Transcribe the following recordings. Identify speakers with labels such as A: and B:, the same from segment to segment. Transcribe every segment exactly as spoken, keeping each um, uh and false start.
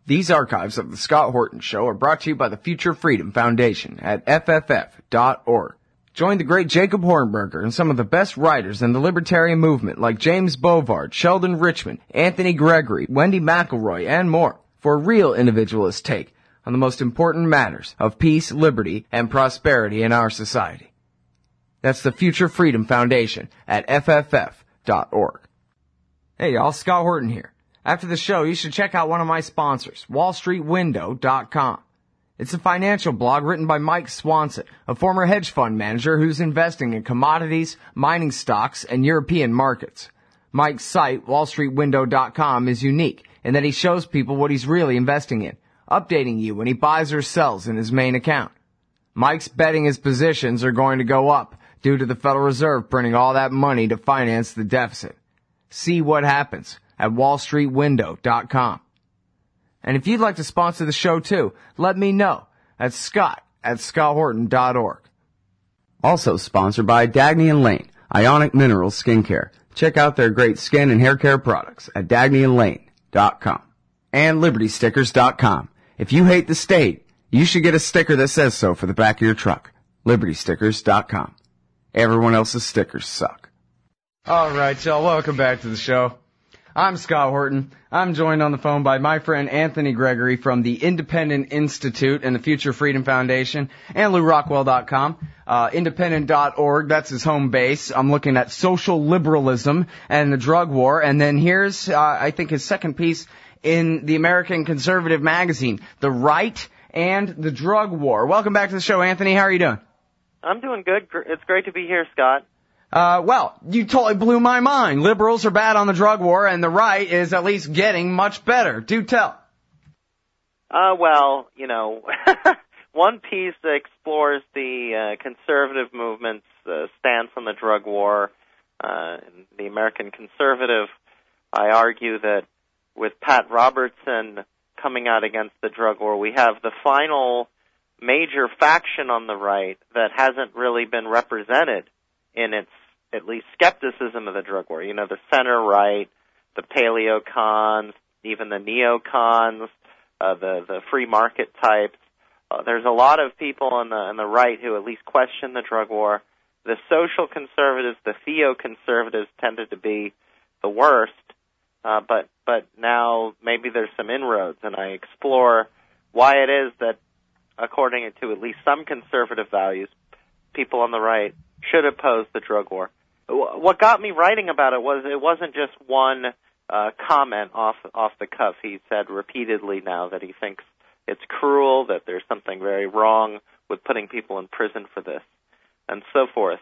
A: These archives of the Scott Horton Show are brought to you by the Future Freedom Foundation at F F F dot org. Join the great Jacob Hornberger and some of the best writers in the libertarian movement like James Bovard, Sheldon Richman, Anthony Gregory, Wendy McElroy, and more for a real individualist take on the most important matters of peace, liberty, and prosperity in our society. That's the Future Freedom Foundation at F F F dot org. Hey y'all, Scott Horton here. After the show, you should check out one of my sponsors, Wall Street Window dot com. It's a financial blog written by Mike Swanson, a former hedge fund manager who's investing in commodities, mining stocks, and European markets. Mike's site, Wall Street Window dot com, is unique in that he shows people what he's really investing in, updating you when he buys or sells in his main account. Mike's betting his positions are going to go up due to the Federal Reserve printing all that money to finance the deficit. See what happens at Wall Street Window dot com. And if you'd like to sponsor the show too, let me know at Scott at Scott Horton dot org. Also sponsored by Dagny and Lane, Ionic Minerals Skincare. Check out their great skin and hair care products at Dagny and Lane dot com. And Liberty Stickers dot com. If you hate the state, you should get a sticker that says so for the back of your truck. Liberty Stickers dot com. Everyone else's stickers suck. All right, y'all, welcome back to the show. I'm Scott Horton. I'm joined on the phone by my friend Anthony Gregory from the Independent Institute and the Future Freedom Foundation and Lou Rockwell dot com. Uh, independent dot org, that's his home base. I'm looking at social liberalism and the drug war. And then here's, uh, I think, his second piece in the American Conservative magazine, The Right and the Drug War. Welcome back to the show, Anthony. How are you doing?
B: I'm doing good. It's great to be here, Scott.
A: Uh, well, you totally blew my mind. Liberals are bad on the drug war, and the right is at least getting much better. Do tell.
B: Uh, well, you know, one piece that explores the uh, conservative movement's uh, stance on the drug war. Uh, the American Conservative, I argue that with Pat Robertson coming out against the drug war, we have the final major faction on the right that hasn't really been represented in its, at least, skepticism of the drug war. You know, the center right, the paleocons, even the neocons, uh, the the free market types. Uh, there's a lot of people on the on the right who at least question the drug war. The social conservatives, the theo-conservatives, tended to be the worst. Uh, but but now maybe there's some inroads, and I explore why it is that, according to at least some conservative values, people on the right should oppose the drug war. What got me writing about it was it wasn't just one uh, comment off off the cuff. He said repeatedly now that he thinks it's cruel, that there's something very wrong with putting people in prison for this, and so forth.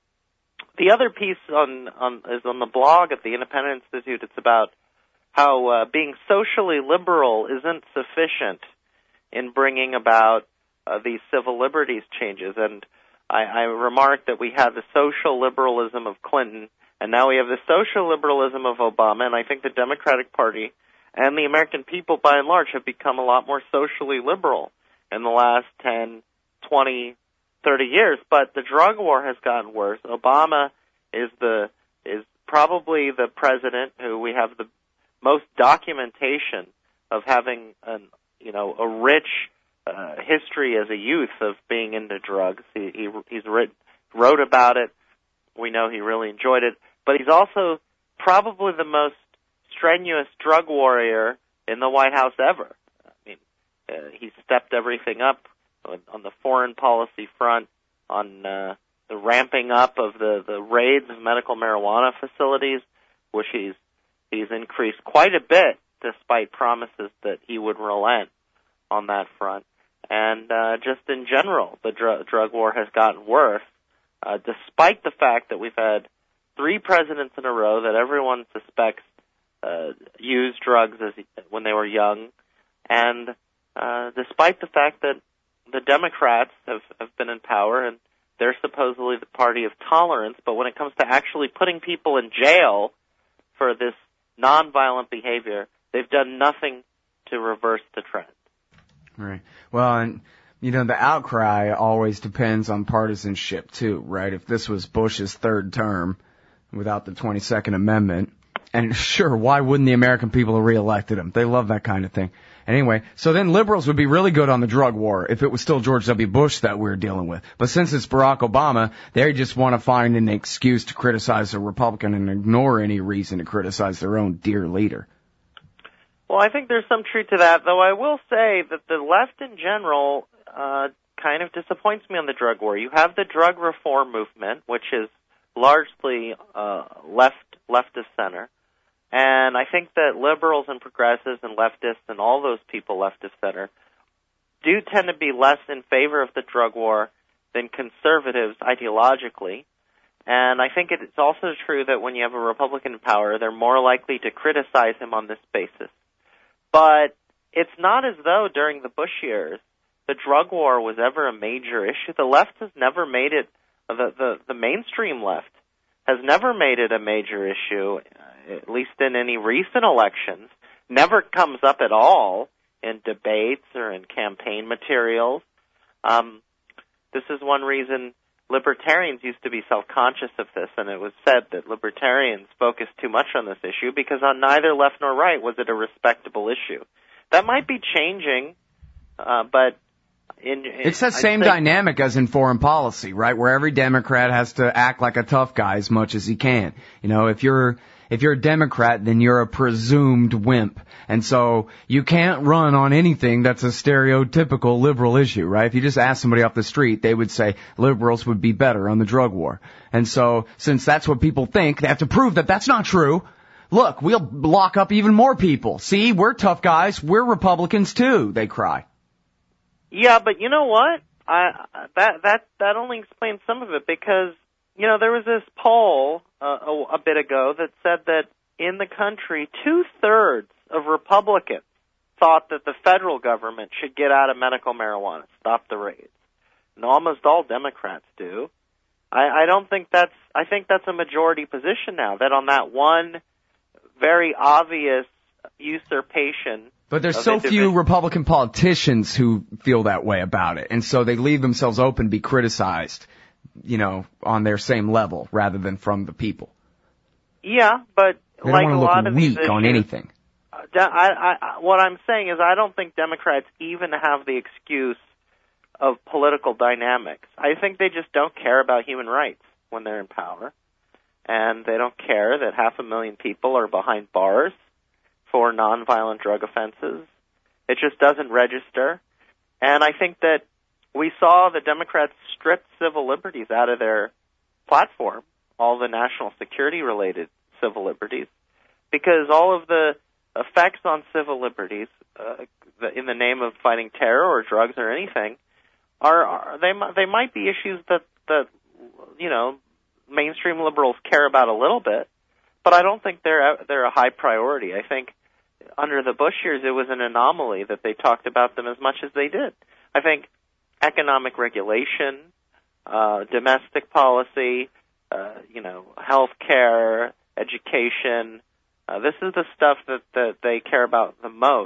B: The other piece on, on is on the blog at the Independent Institute. It's about how uh, being socially liberal isn't sufficient in bringing about uh, these civil liberties changes. And I, I remarked that we had the social liberalism of Clinton, and now we have the social liberalism of Obama, and I think the Democratic Party and the American people, by and large, have become a lot more socially liberal in the last ten, twenty, thirty years. But the drug war has gotten worse. Obama is the is probably the president who we have the most documentation of having an you know a rich Uh, history as a youth of being into drugs. He, he he's writ, wrote about it. We know he really enjoyed it. But he's also probably the most strenuous drug warrior in the White House ever. I mean, uh, he stepped everything up on, on the foreign policy front, on uh, the ramping up of the, the raids of medical marijuana facilities, which he's he's increased quite a bit, despite promises that he would relent on that front. And uh, just in general, the dr- drug war has gotten worse, uh, despite the fact that we've had three presidents in a row that everyone suspects uh, used drugs as when they were young, and uh, despite the fact that the Democrats have, have been in power and they're supposedly the party of tolerance, but when it comes to actually putting people in jail for this nonviolent behavior, they've done nothing to reverse the trend.
A: Right. Well, and, you know, the outcry always depends on partisanship, too, right? If this was Bush's third term without the twenty-second Amendment, and sure, why wouldn't the American people have reelected him? They love that kind of thing. Anyway, so then liberals would be really good on the drug war if it was still George W. Bush that we were dealing with. But since it's Barack Obama, they just want to find an excuse to criticize a Republican and ignore any reason to criticize their own dear leader.
B: Well, I think there's some truth to that, though I will say that the left in general uh, kind of disappoints me on the drug war. You have the drug reform movement, which is largely uh, left left of center. And I think that liberals and progressives and leftists and all those people left of center do tend to be less in favor of the drug war than conservatives ideologically. And I think it's also true that when you have a Republican in power, they're more likely to criticize him on this basis. But it's not as though during the Bush years the drug war was ever a major issue. The left has never made it, the, the, the mainstream left has never made it a major issue, at least in any recent elections. Never comes up at all in debates or in campaign materials. Um, this is one reason libertarians used to be self-conscious of this, and it was said that libertarians focused too much on this issue because on neither left nor right was it a respectable issue. That might be changing, uh, but In, in,
A: it's that same think, dynamic as in foreign policy, right? Where every Democrat has to act like a tough guy as much as he can. You know, if you're if you're a Democrat, then you're a presumed wimp, and so you can't run on anything that's a stereotypical liberal issue, right? If you just ask somebody off the street, they would say liberals would be better on the drug war, and so since that's what people think, they have to prove that that's not true. Look, we'll lock up even more people. See, we're tough guys. We're Republicans too. They cry.
B: Yeah, but you know what? I that that that only explains some of it because you know there was this poll uh, a, a bit ago that said that in the country two thirds of Republicans thought that the federal government should get out of medical marijuana, stop the raids, and almost all Democrats do. I, I don't think that's. I think that's a majority position now. That on that one very obvious usurpation.
A: But there's so few Republican politicians who feel that way about it, and so they leave themselves open to be criticized, you know, on their same level rather than from the people.
B: Yeah, but
A: they
B: like
A: don't
B: a
A: want to
B: lot
A: look
B: of
A: weak
B: these issues,
A: on anything.
B: I, I, what I'm saying is I don't think Democrats even have the excuse of political dynamics. I think they just don't care about human rights when they're in power, and they don't care that half a million people are behind bars for nonviolent drug offenses. It just doesn't register. And I think that we saw the Democrats strip civil liberties out of their platform, all the national security-related civil liberties, because all of the effects on civil liberties uh, in the name of fighting terror or drugs or anything are, are they they might be issues that, that you know, mainstream liberals care about a little bit, but I don't think they're they're a high priority. I think under the Bush years, it was an anomaly that they talked about them as much as they did. I think economic regulation, uh, domestic policy, uh, you know, health care, education, uh, this is the stuff that, that they care about the most,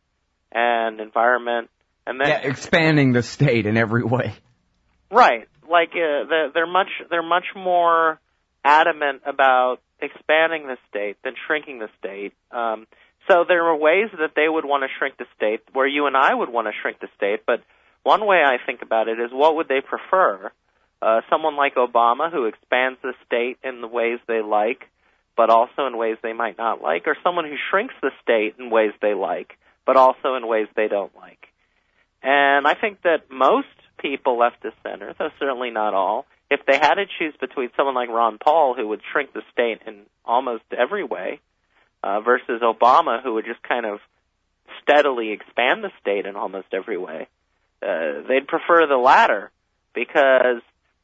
B: and environment. And then,
A: yeah, expanding the state in every way.
B: Right. Like, uh, they're, they're much, they're much more adamant about expanding the state than shrinking the state. Um, So there are ways that they would want to shrink the state where you and I would want to shrink the state, but one way I think about it is what would they prefer? Uh, someone like Obama who expands the state in the ways they like, but also in ways they might not like, or someone who shrinks the state in ways they like, but also in ways they don't like. And I think that most people left of center, though certainly not all, if they had to choose between someone like Ron Paul who would shrink the state in almost every way, Uh, versus Obama, who would just kind of steadily expand the state in almost every way. Uh, they'd prefer the latter because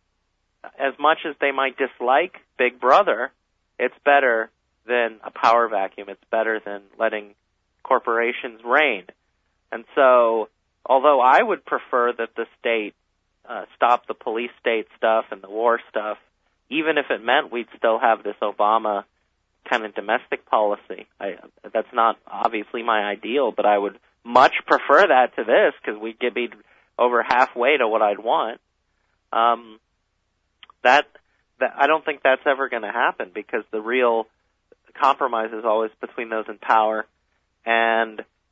B: as much as they might dislike Big Brother, it's better than a power vacuum. It's better than letting corporations reign. And so, although I would prefer that the state uh, stop the police state stuff and the war stuff, even if it meant we'd still have this Obama kind of domestic policy. I, that's not obviously my ideal, but I would much prefer that to this because we'd get be over halfway to what I'd want. Um, that, that I don't think that's ever going to happen because the real compromise is always between those in power, and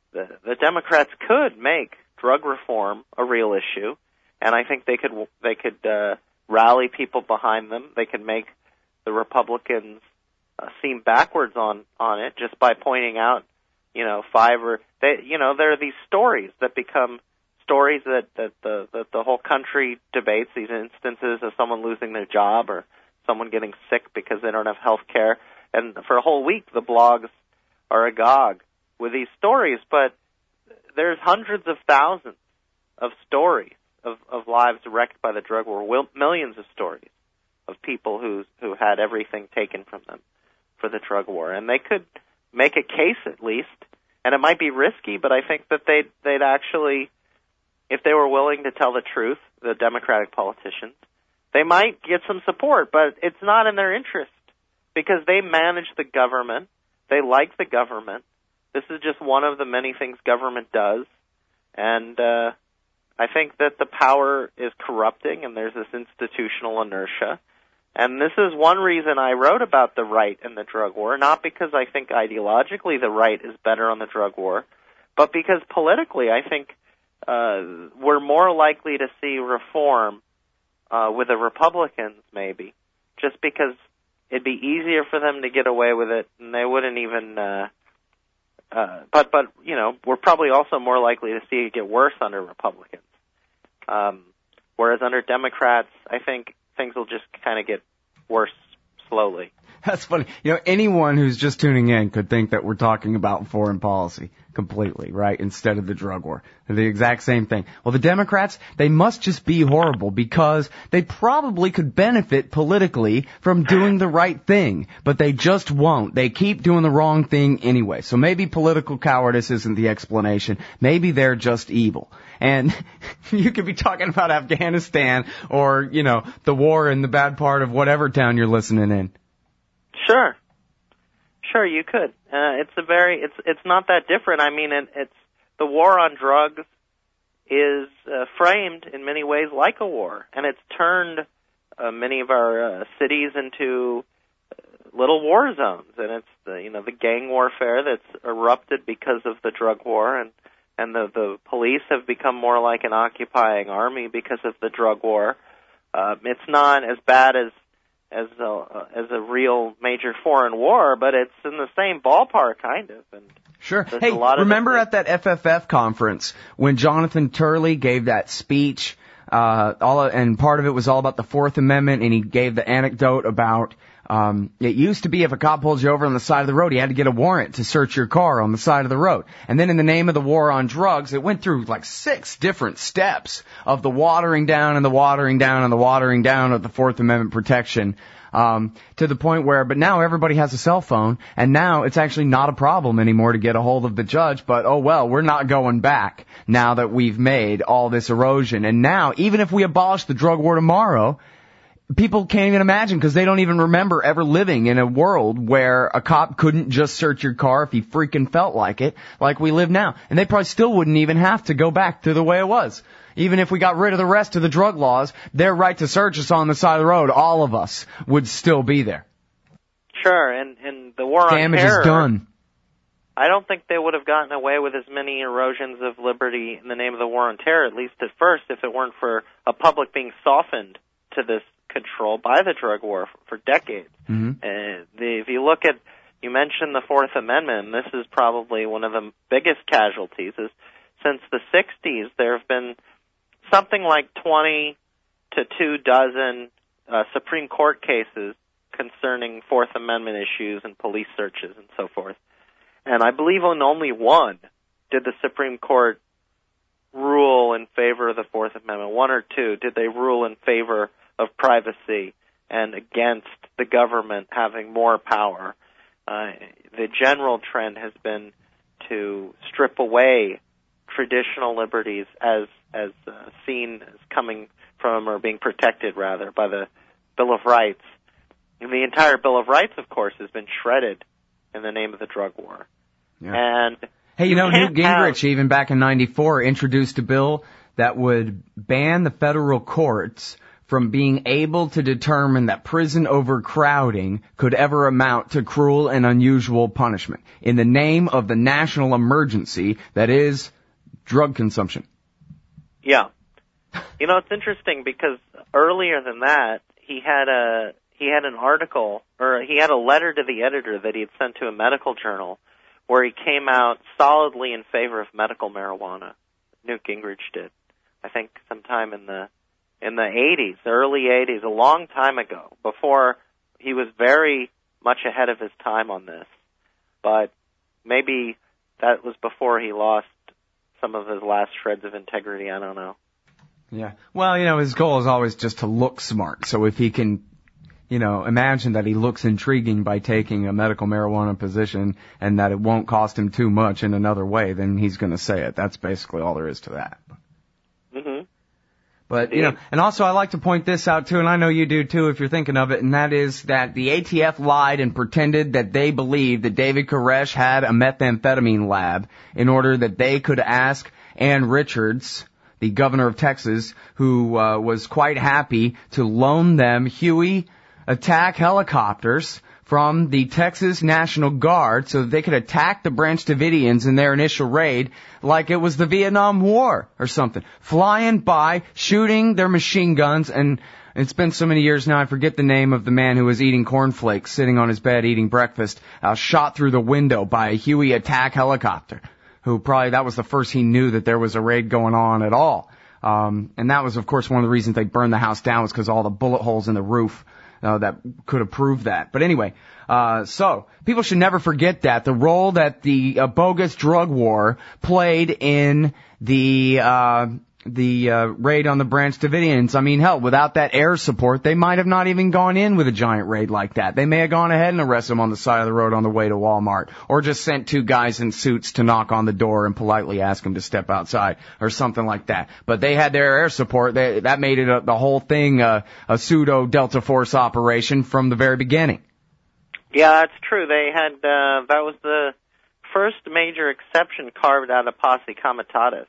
B: the, the Democrats could make drug reform a real issue, and I think they could they could uh, rally people behind them. They could make the Republicans uh, seem backwards on on it just by pointing out, you know, five or they, you know, there are these stories that become stories that that the that the whole country debates. These instances of someone losing their job or someone getting sick because they don't have health care, and for a whole week the blogs are agog with these stories. But there's hundreds of thousands of stories of, of lives wrecked by the drug war, will, millions of stories of people who who had everything taken from them for the drug war, and they could make a case at least. And it might be risky, but I think that they'd they'd actually, if they were willing to tell the truth, the Democratic politicians, they might get some support. But it's not in their interest because they manage the government. They like the government. This is just one of the many things government does. And uh, I think that the power is corrupting, and there's this institutional inertia. And this is one reason I wrote about the right and the drug war, not because I think ideologically the right is better on the drug war, but because politically I think uh, we're more likely to see reform uh, with the Republicans maybe, just because it'd be easier for them to get away with it, and they wouldn't even... Uh, uh, but, but you know, we're probably also more likely to see it get worse under Republicans. Um, whereas under Democrats, I think things will just kind of get worse slowly.
A: That's funny. You know, anyone who's just tuning in could think that we're talking about foreign policy completely, right, instead of the drug war. They're the exact same thing. Well, the Democrats, they must just be horrible because they probably could benefit politically from doing the right thing, but they just won't. They keep doing the wrong thing anyway. So maybe political cowardice isn't the explanation. Maybe they're just evil. And you could be talking about Afghanistan or, you know, the war in the bad part of whatever town you're listening in.
B: Sure. Sure, you could. Uh, it's a very, it's it's not that different. I mean, it, it's the war on drugs is uh, framed in many ways like a war, and it's turned uh, many of our uh, cities into little war zones. And it's the, you know, the gang warfare that's erupted because of the drug war, and and the the police have become more like an occupying army because of the drug war. Uh, it's not as bad as as a, as a real major foreign war, but it's in the same ballpark, kind of. And
A: sure. Hey, remember at that F F F conference when Jonathan Turley gave that speech, uh, all, and part of it was all about the Fourth Amendment, and he gave the anecdote about, um, it used to be if a cop pulled you over on the side of the road, he had to get a warrant to search your car on the side of the road. And then in the name of the war on drugs, it went through like six different steps of the watering down and the watering down and the watering down of the Fourth Amendment protection. Um, to the point where, but now everybody has a cell phone, and now it's actually not a problem anymore to get a hold of the judge, but oh well, we're not going back now that we've made all this erosion. And now, even if we abolish the drug war tomorrow, people can't even imagine because they don't even remember ever living in a world where a cop couldn't just search your car if he freaking felt like it, like we live now. And they probably still wouldn't even have to go back to the way it was. Even if we got rid of the rest of the drug laws, their right to search us on the side of the road, all of us would still be there.
B: Sure, and, and the war on terror...
A: Damage is done.
B: I don't think they would have gotten away with as many erosions of liberty in the name of the war on terror, at least at first, if it weren't for a public being softened to this control by the drug war for, for decades.
A: Mm-hmm.
B: Uh, the, if you look at, you mentioned the Fourth Amendment, and this is probably one of the biggest casualties, is since the sixties, there have been something like twenty to two dozen uh, Supreme Court cases concerning Fourth Amendment issues and police searches and so forth. And I believe on only one did the Supreme Court rule in favor of the Fourth Amendment. One or two did they rule in favor of privacy and against the government having more power. Uh, the general trend has been to strip away traditional liberties as as uh, seen as coming from or being protected, rather, by the Bill of Rights. And the entire Bill of Rights, of course, has been shredded in the name of the drug war.
A: Yeah.
B: And
A: hey, you, you know, Newt Gingrich,
B: have...
A: even back in ninety-four, introduced a bill that would ban the federal courts from being able to determine that prison overcrowding could ever amount to cruel and unusual punishment in the name of the national emergency that is drug consumption.
B: Yeah. You know, it's interesting because earlier than that, he had a he had an article, or he had a letter to the editor that he had sent to a medical journal where he came out solidly in favor of medical marijuana. Newt Gingrich did. I think sometime in the in the eighties, early eighties, a long time ago, before he was very much ahead of his time on this. But maybe that was before he lost some of his last shreds of integrity, I don't know.
A: Yeah. Well, you know, his goal is always just to look smart. So if he can, you know, imagine that he looks intriguing by taking a medical marijuana position and that it won't cost him too much in another way, then he's going to say it. That's basically all there is to that.
B: Mm-hmm.
A: But, you know, and also I like to point this out too, and I know you do too if you're thinking of it, and that is that the A T F lied and pretended that they believed that David Koresh had a methamphetamine lab in order that they could ask Ann Richards, the governor of Texas, who uh, was quite happy to loan them Huey attack helicopters from the Texas National Guard so that they could attack the Branch Davidians in their initial raid like it was the Vietnam War or something. Flying by, shooting their machine guns, and it's been so many years now I forget the name of the man who was eating cornflakes, sitting on his bed eating breakfast, uh, shot through the window by a Huey attack helicopter, who probably that was the first he knew that there was a raid going on at all. Um, and that was, of course, one of the reasons they burned the house down was because all the bullet holes in the roof Uh, that could have proved that. But anyway, uh, so, people should never forget that, the role that the uh, bogus drug war played in the, uh, the, uh, raid on the Branch Davidians. I mean, hell, without that air support, they might have not even gone in with a giant raid like that. They may have gone ahead and arrested them on the side of the road on the way to Walmart, or just sent two guys in suits to knock on the door and politely ask them to step outside, or something like that. But they had their air support. They, that made it a, the whole thing uh, a pseudo Delta Force operation from the very beginning. Yeah,
B: that's true. They had uh, that was the first major exception carved out of Posse Comitatus,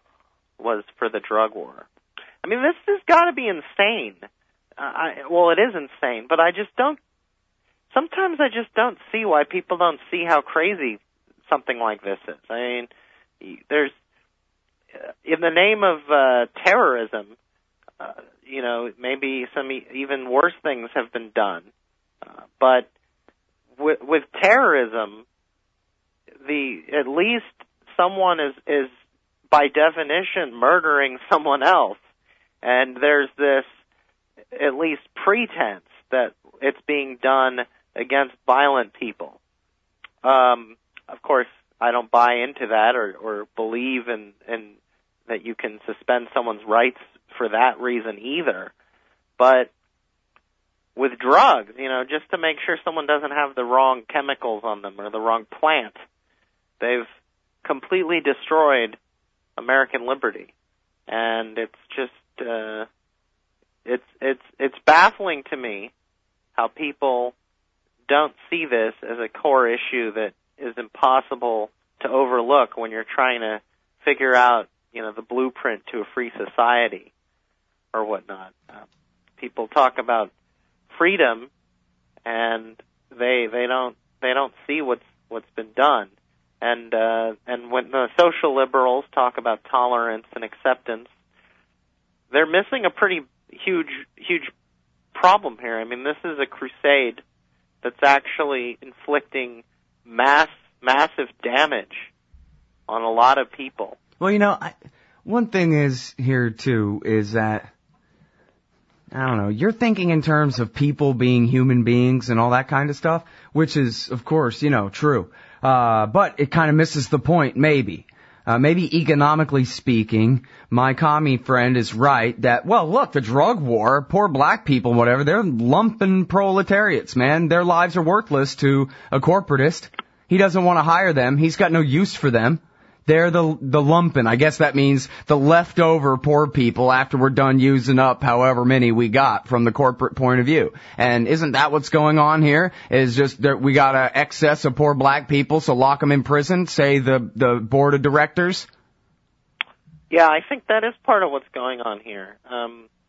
B: was for the drug war. I mean, this has got to be insane. Uh, I, well, it is insane, but I just don't, sometimes I just don't see why people don't see how crazy something like this is. I mean, there's, uh, in the name of uh, terrorism, uh, you know, maybe some e- even worse things have been done. Uh, but with, with terrorism, the, at least someone is, is by definition, murdering someone else. And there's this, at least pretense, that it's being done against violent people. Um, of course, I don't buy into that or, or believe in, in that you can suspend someone's rights for that reason either. But with drugs, you know, just to make sure someone doesn't have the wrong chemicals on them or the wrong plant, they've completely destroyed American liberty, and it's just uh, it's it's it's baffling to me how people don't see this as a core issue that is impossible to overlook when you're trying to figure out, you know, the blueprint to a free society or whatnot. Uh, people talk about freedom, and they they don't they don't see what's what's been done. And uh, and when the social liberals talk about tolerance and acceptance, they're missing a pretty huge, huge problem here. I mean, this is a crusade that's actually inflicting mass, massive damage on a lot of people.
A: Well, you know, I, one thing is here, too, is that, I don't know, you're thinking in terms of people being human beings and all that kind of stuff, which is, of course, you know, true. Uh, but it kind of misses the point, maybe. Uh, maybe economically speaking, my commie friend is right that, well, look, the drug war, poor black people, whatever, they're lumpen proletariats, man. Their lives are worthless to a corporatist. He doesn't want to hire them. He's got no use for them. They're the the lumpen. I guess that means the leftover poor people after we're done using up however many we got from the corporate point of view. And isn't that what's going on here? Is just that we got an excess of poor black people, so lock them in prison, say the, the board of directors?
B: Yeah, I think that is part of what's going on here. Um,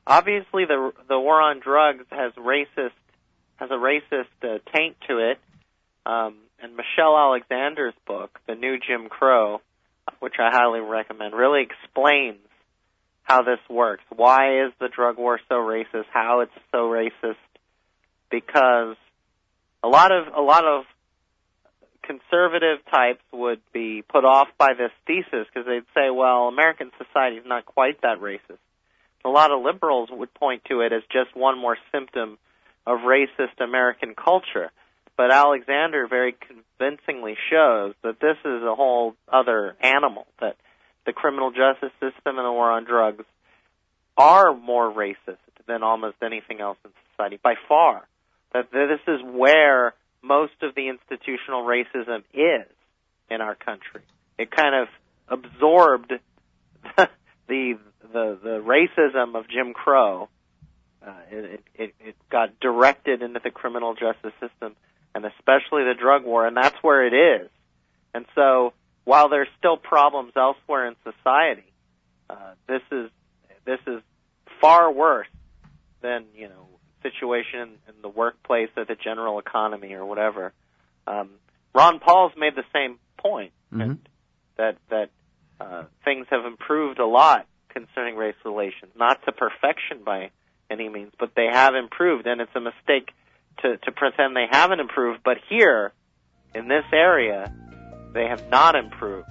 B: obviously the the war on drugs has racist has a racist uh, taint to it. Um, and Michelle Alexander's book, The New Jim Crow, which I highly recommend, really explains how this works. Why is the drug war so racist? How it's so racist? Because a lot of a lot of conservative types would be put off by this thesis because they'd say, well, American society is not quite that racist. A lot of liberals would point to it as just one more symptom of racist American culture. But Alexander very convincingly shows that this is a whole other animal, that the criminal justice system and the war on drugs are more racist than almost anything else in society, by far. That this is where most of the institutional racism is in our country. It kind of absorbed the the, the racism of Jim Crow. Uh, it, it, it got directed into the criminal justice system, and especially the drug war, and that's where it is. And so, while there's still problems elsewhere in society, uh, this is this is far worse than, you know, situation in, in the workplace or the general economy or whatever. Um, Ron Paul's made the same point,
A: mm-hmm.
B: and that that uh, things have improved a lot concerning race relations, not to perfection by any means, but they have improved, and it's a mistake to, to pretend they haven't improved. But here, in this area, they have not improved.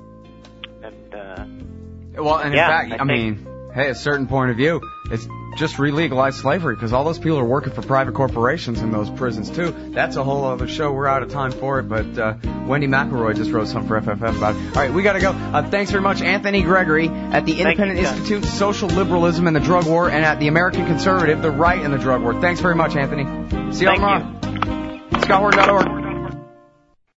B: And uh,
A: well, and
B: yeah,
A: in fact,
B: I,
A: I mean, hey, a certain point of view, it's just re-legalized slavery, because all those people are working for private corporations in those prisons too. That's a whole other show. We're out of time for it, but uh, Wendy McElroy just wrote something for F F F about it. All right, we got to go. Uh, thanks very much, Anthony Gregory at the Independent
B: you,
A: Institute, Social Liberalism and the Drug War, and at the American Conservative, The Right and the Drug War. Thanks very much, Anthony. See you
B: Thank
A: tomorrow. Scott Horton dot org.